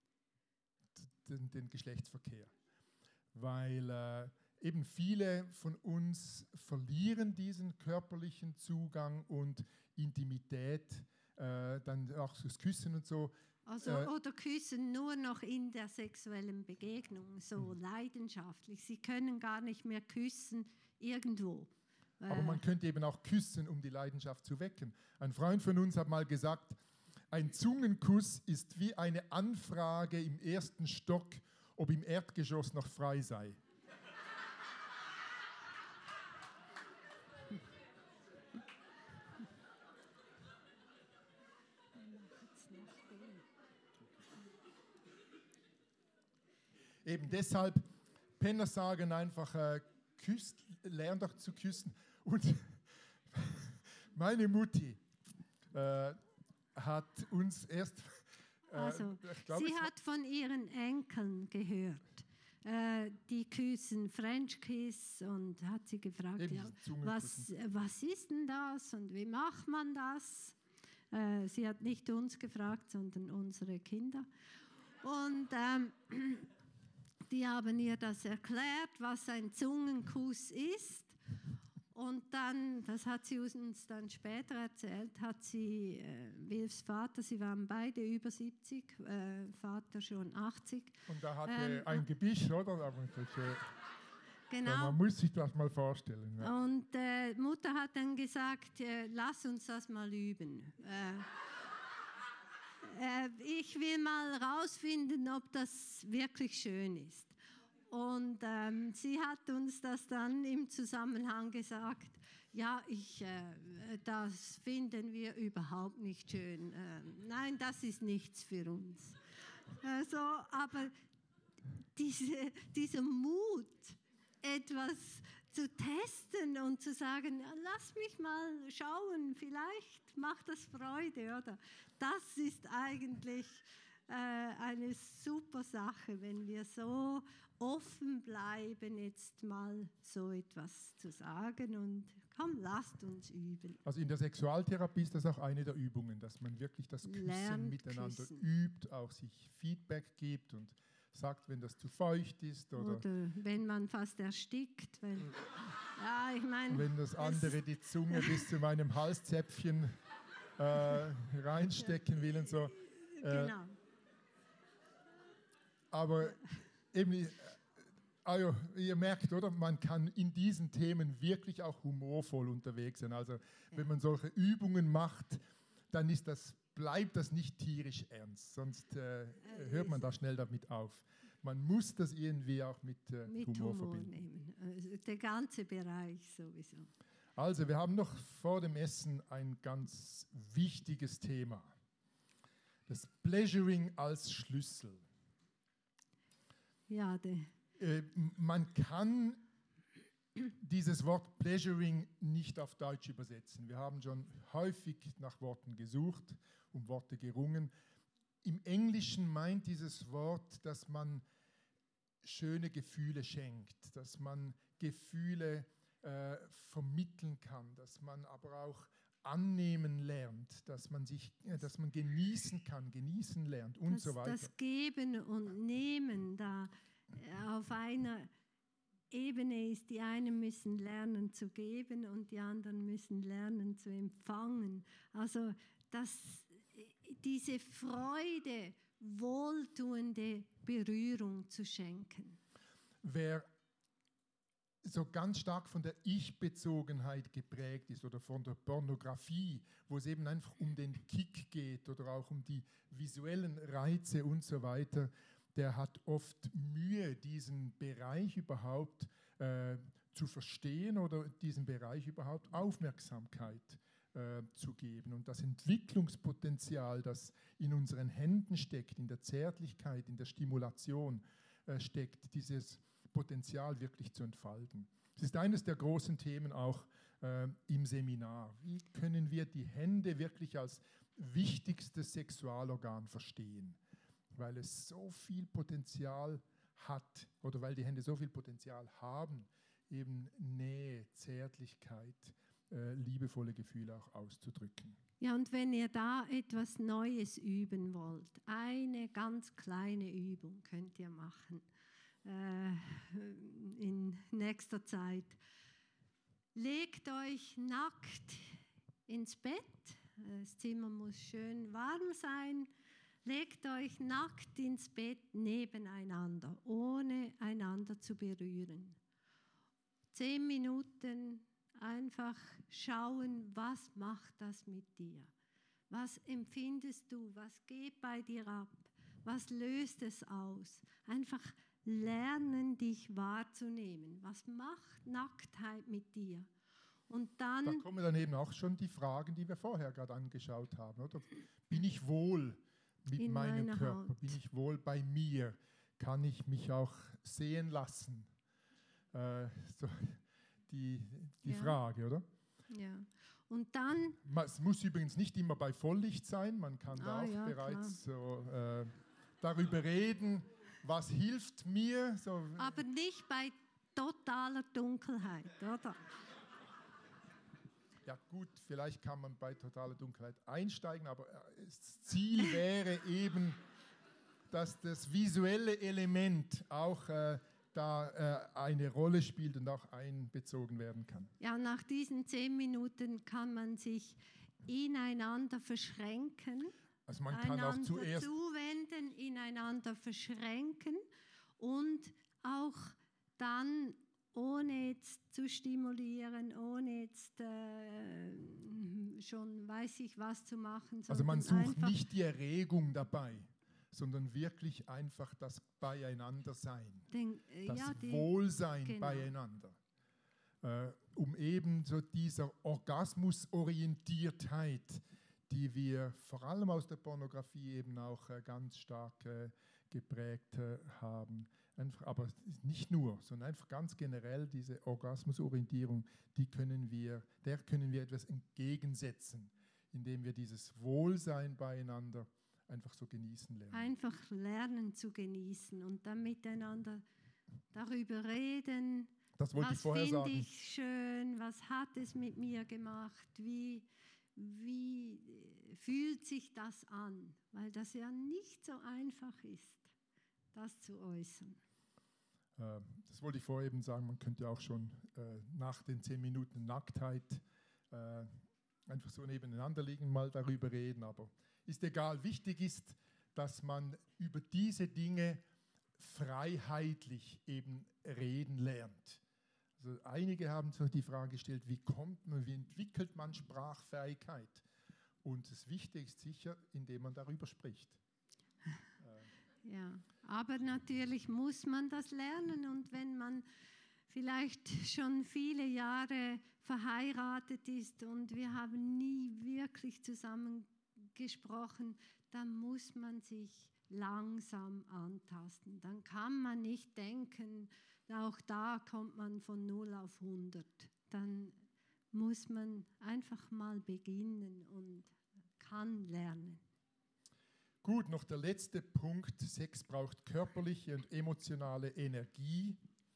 den Geschlechtsverkehr. Weil eben viele von uns verlieren diesen körperlichen Zugang und Intimität, dann auch das Küssen und so.
Also, oder küssen nur noch in der sexuellen Begegnung, so leidenschaftlich. Sie können gar nicht mehr küssen irgendwo.
Aber man könnte eben auch küssen, um die Leidenschaft zu wecken. Ein Freund von uns hat mal gesagt, ein Zungenkuss ist wie eine Anfrage im ersten Stock, ob im Erdgeschoss noch frei sei. Eben deshalb, Penner sagen einfach, lern doch zu küssen. Und meine Mutti hat uns erst...
Also, sie hat von ihren Enkeln gehört. Die küssen French Kiss und hat sie gefragt, ja, was ist denn das und wie macht man das? Sie hat nicht uns gefragt, sondern unsere Kinder. Und die haben ihr das erklärt, was ein Zungenkuss ist. Und dann, das hat sie uns dann später erzählt, hat sie, Wilfs Vater, sie waren beide über 70, Vater schon 80.
Und da hatte ein Gebiss, oder? Aber das,
genau.
Man muss sich das mal vorstellen. Ja.
Und Mutter hat dann gesagt, lass uns das mal üben. Ich will mal rausfinden, ob das wirklich schön ist. Und sie hat uns das dann im Zusammenhang gesagt, ja, das finden wir überhaupt nicht schön. Nein, das ist nichts für uns. Aber dieser Mut, etwas zu testen und zu sagen, lass mich mal schauen, vielleicht macht das Freude, oder? Das ist eigentlich eine super Sache, wenn wir so offen bleiben, jetzt mal so etwas zu sagen und komm, lasst uns üben.
Also in der Sexualtherapie ist das auch eine der Übungen, dass man wirklich das Küssen miteinander übt, auch sich Feedback gibt und sagt, wenn das zu feucht ist. Oder
wenn man fast erstickt. Ja, ich meine,
wenn das andere die Zunge bis zu meinem Halszäpfchen reinstecken will und so.
Genau.
Aber eben, also ihr merkt, oder? Man kann in diesen Themen wirklich auch humorvoll unterwegs sein. Also wenn man solche Übungen macht, dann bleibt das nicht tierisch ernst, sonst hört man da schnell damit auf. Man muss das irgendwie auch mit Humor verbinden.
Nehmen. Also der ganze Bereich sowieso.
Also wir haben noch vor dem Essen ein ganz wichtiges Thema. Das Pleasuring als Schlüssel.
Ja,
man kann dieses Wort Pleasuring nicht auf Deutsch übersetzen. Wir haben schon häufig nach Worten gesucht, um Worte gerungen. Im Englischen meint dieses Wort, dass man schöne Gefühle schenkt, dass man Gefühle vermitteln kann, dass man aber auch annehmen lernt, dass man genießen kann, genießen lernt und so weiter.
Das Geben und Nehmen da auf einer Ebene ist, die einen müssen lernen zu geben und die anderen müssen lernen zu empfangen. Also diese Freude, wohltuende Berührung zu schenken.
Wer so ganz stark von der Ich-Bezogenheit geprägt ist oder von der Pornografie, wo es eben einfach um den Kick geht oder auch um die visuellen Reize und so weiter, der hat oft Mühe, diesen Bereich überhaupt zu verstehen oder diesem Bereich überhaupt Aufmerksamkeit zu geben. Und das Entwicklungspotenzial, das in unseren Händen steckt, in der Zärtlichkeit, in der Stimulation steckt, dieses Potenzial wirklich zu entfalten. Das ist eines der großen Themen auch im Seminar. Wie können wir die Hände wirklich als wichtigstes Sexualorgan verstehen? Weil es so viel Potenzial hat oder weil die Hände so viel Potenzial haben, eben Nähe, Zärtlichkeit, liebevolle Gefühle auch auszudrücken.
Ja, und wenn ihr da etwas Neues üben wollt, eine ganz kleine Übung könnt ihr machen in nächster Zeit. Legt euch nackt ins Bett, das Zimmer muss schön warm sein, legt euch nackt ins Bett nebeneinander, ohne einander zu berühren. 10 Minuten einfach schauen, was macht das mit dir? Was empfindest du? Was geht bei dir ab? Was löst es aus? Einfach lernen, dich wahrzunehmen. Was macht Nacktheit mit dir? Und dann,
da kommen dann eben auch schon die Fragen, die wir vorher gerade angeschaut haben. Oder? Bin ich wohl mit meinem Körper? Haut. Bin ich wohl bei mir? Kann ich mich auch sehen lassen? So die Frage, oder?
Ja. Und dann...
Es muss übrigens nicht immer bei Volllicht sein. Man kann da auch bereits so, darüber reden, was hilft mir. So.
Aber nicht bei totaler Dunkelheit, oder?
Ja gut, vielleicht kann man bei totaler Dunkelheit einsteigen, aber das Ziel wäre eben, dass das visuelle Element auch da eine Rolle spielt und auch einbezogen werden kann.
Ja, nach diesen 10 Minuten kann man sich ineinander verschränken,
Also man kann auch
einander
zuerst
zuwenden, ineinander verschränken und auch dann, ohne jetzt zu stimulieren, ohne jetzt schon weiß ich was zu machen.
Also man sucht
einfach
nicht die Erregung dabei, sondern wirklich einfach das Beieinandersein, das Wohlsein
genau.
beieinander. Um eben so dieser Orgasmusorientiertheit, die wir vor allem aus der Pornografie eben auch ganz stark geprägt haben. Einfach, aber nicht nur, sondern einfach ganz generell diese Orgasmusorientierung, der können wir etwas entgegensetzen, indem wir dieses Wohlsein beieinander einfach so genießen lernen.
Einfach lernen zu genießen und dann miteinander darüber reden.
Das wollte ich vorher sagen.
Was finde ich schön? Was hat es mit mir gemacht? Wie fühlt sich das an? Weil das ja nicht so einfach ist, das zu äußern.
Das wollte ich vorher eben sagen. Man könnte auch schon nach den 10 Minuten Nacktheit einfach so nebeneinander liegen, mal darüber reden. Aber ist egal. Wichtig ist, dass man über diese Dinge freiheitlich eben reden lernt. Also einige haben so die Frage gestellt, wie entwickelt man Sprachfähigkeit? Und das Wichtigste ist sicher, indem man darüber spricht.
Ja, aber natürlich muss man das lernen und wenn man vielleicht schon viele Jahre verheiratet ist und wir haben nie wirklich zusammen gesprochen, dann muss man sich langsam antasten. Dann kann man nicht denken, auch da kommt man von 0 auf 100. Dann muss man einfach mal beginnen und kann lernen.
Gut, noch der letzte Punkt. Sex braucht körperliche und emotionale Energie.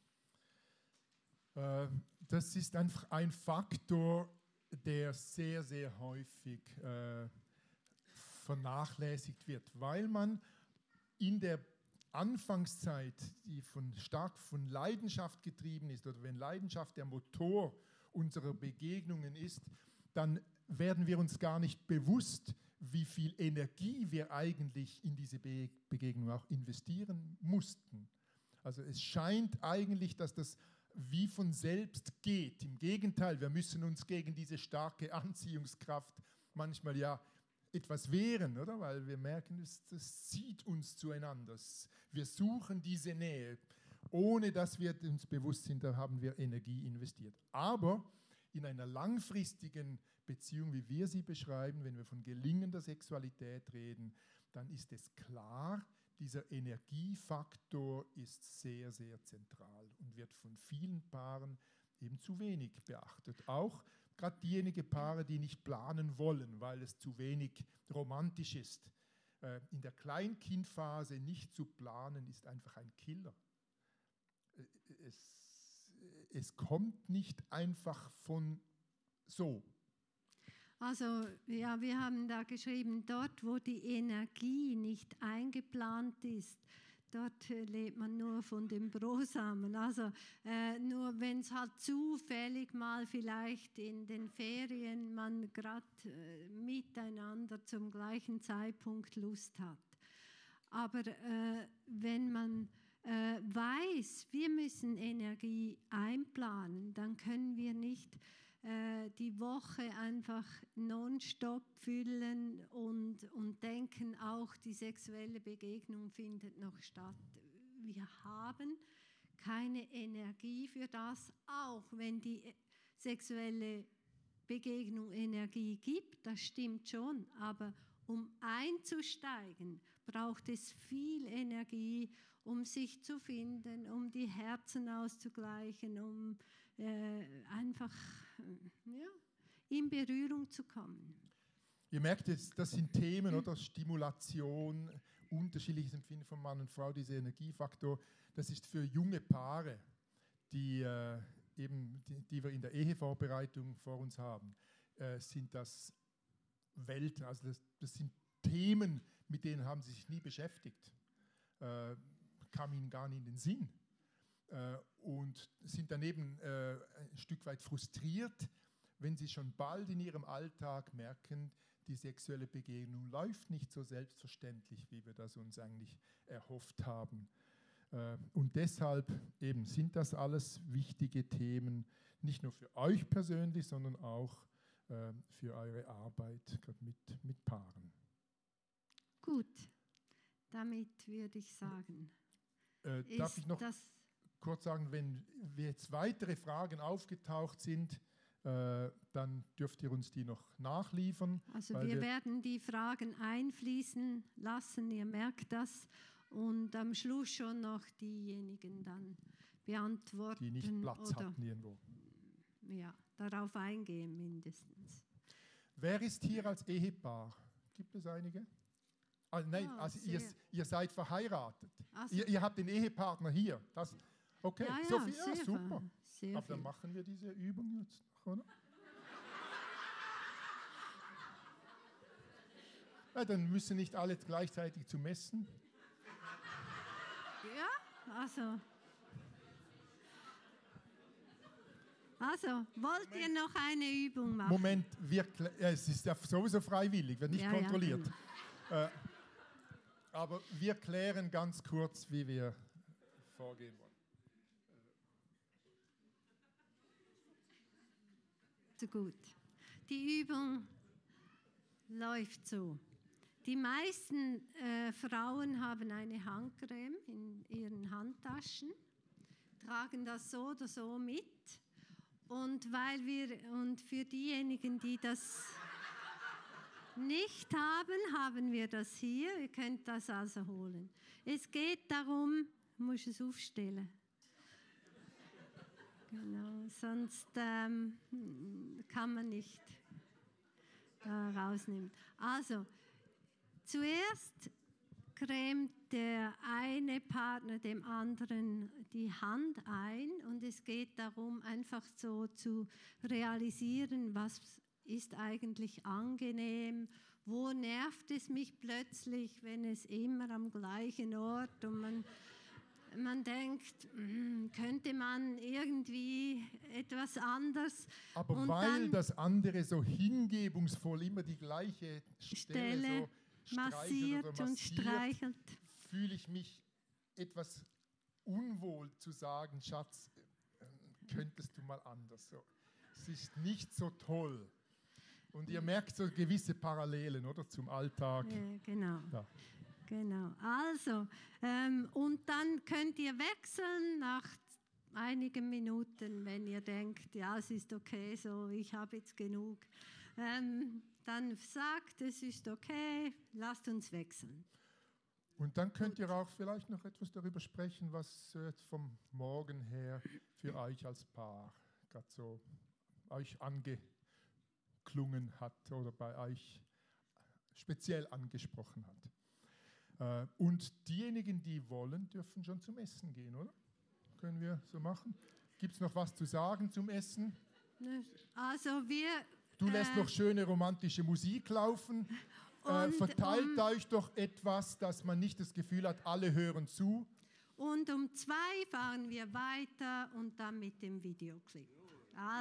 Das ist einfach ein Faktor, der sehr, sehr häufig vernachlässigt wird, weil man in der Anfangszeit, die stark von Leidenschaft getrieben ist, oder wenn Leidenschaft der Motor unserer Begegnungen ist, dann werden wir uns gar nicht bewusst, wie viel Energie wir eigentlich in diese Begegnung auch investieren mussten. Also es scheint eigentlich, dass das wie von selbst geht. Im Gegenteil, wir müssen uns gegen diese starke Anziehungskraft manchmal ja etwas wehren, oder? Weil wir merken, das zieht uns zueinander. Wir suchen diese Nähe. Ohne dass wir uns bewusst sind, da haben wir Energie investiert. Aber in einer langfristigen Beziehung, wie wir sie beschreiben, wenn wir von gelingender Sexualität reden, dann ist es klar, dieser Energiefaktor ist sehr, sehr zentral und wird von vielen Paaren eben zu wenig beachtet. Auch gerade diejenigen Paare, die nicht planen wollen, weil es zu wenig romantisch ist. In der Kleinkindphase nicht zu planen, ist einfach ein Killer. Es kommt nicht einfach von so.
Also ja, wir haben da geschrieben, dort wo die Energie nicht eingeplant ist, dort lebt man nur von dem Brosamen. Also nur wenn es halt zufällig mal vielleicht in den Ferien man gerade miteinander zum gleichen Zeitpunkt Lust hat. Aber wenn man weiß, wir müssen Energie einplanen, dann können wir nicht die Woche einfach nonstop füllen und denken, auch die sexuelle Begegnung findet noch statt. Wir haben keine Energie für das, auch wenn die sexuelle Begegnung Energie gibt, das stimmt schon, aber um einzusteigen, braucht es viel Energie, um sich zu finden, um die Herzen auszugleichen, um einfach in Berührung zu kommen.
Ihr merkt jetzt, das sind Themen, oder? Stimulation, unterschiedliches Empfinden von Mann und Frau, dieser Energiefaktor. Das ist für junge Paare, die wir in der Ehevorbereitung vor uns haben. sind das Welten, also das sind Themen, mit denen haben sie sich nie beschäftigt, kam ihnen gar nicht in den Sinn und sind daneben ein Stück weit frustriert, wenn sie schon bald in ihrem Alltag merken, die sexuelle Begegnung läuft nicht so selbstverständlich, wie wir das uns eigentlich erhofft haben. Und deshalb eben sind das alles wichtige Themen, nicht nur für euch persönlich, sondern auch für eure Arbeit mit Paaren.
Gut, damit würde ich sagen.
Darf ich noch kurz sagen, wenn jetzt weitere Fragen aufgetaucht sind, dann dürft ihr uns die noch nachliefern.
Also wir werden die Fragen einfließen lassen, ihr merkt das, und am Schluss schon noch diejenigen dann beantworten.
Die nicht Platz hatten irgendwo.
Ja, darauf eingehen mindestens.
Wer ist hier als Ehepaar? Gibt es einige? Nein, also ihr seid verheiratet. So. Ihr habt den Ehepartner hier. Das, okay,
ja,
so viel, ja, super.
Sehr
aber dann machen wir diese Übung jetzt noch, oder? Ja, dann müssen nicht alle gleichzeitig zu messen.
Ja, also wollt ihr noch eine Übung machen?
Moment, es ist ja sowieso freiwillig, wird nicht kontrolliert. Ja, genau. Aber wir klären ganz kurz, wie wir vorgehen wollen.
So gut. Die Übung läuft so. Die meisten Frauen haben eine Handcreme in ihren Handtaschen, tragen das so oder so mit. Und für diejenigen, die das nicht haben, haben wir das hier. Ihr könnt das also holen. Es geht darum, ich muss es aufstellen. Genau, sonst kann man nicht rausnehmen. Also, zuerst cremt der eine Partner dem anderen die Hand ein und es geht darum, einfach so zu realisieren, was ist eigentlich angenehm, wo nervt es mich plötzlich, wenn es immer am gleichen Ort und man denkt, könnte man irgendwie etwas anders.
Aber und weil das andere so hingebungsvoll immer die gleiche Stelle so
massiert und streichelt,
fühle ich mich etwas unwohl zu sagen, Schatz, könntest du mal anders. So. Es ist nicht so toll. Und ihr merkt so gewisse Parallelen, oder, zum Alltag.
Ja, genau.
Ja.
Genau. Also, und dann könnt ihr wechseln nach einigen Minuten, wenn ihr denkt, ja, es ist okay, so, ich habe jetzt genug. Dann sagt, es ist okay, lasst uns wechseln.
Und dann könnt ihr auch vielleicht noch etwas darüber sprechen, was jetzt vom Morgen her für euch als Paar gerade so euch angeklungen hat oder bei euch speziell angesprochen hat. Und diejenigen, die wollen, dürfen schon zum Essen gehen, oder? Können wir so machen? Gibt es noch was zu sagen zum Essen?
Also
Du lässt noch schöne romantische Musik laufen. Verteilt euch doch etwas, dass man nicht das Gefühl hat, alle hören zu.
Und um 2 fahren wir weiter und dann mit dem Videoclip. Also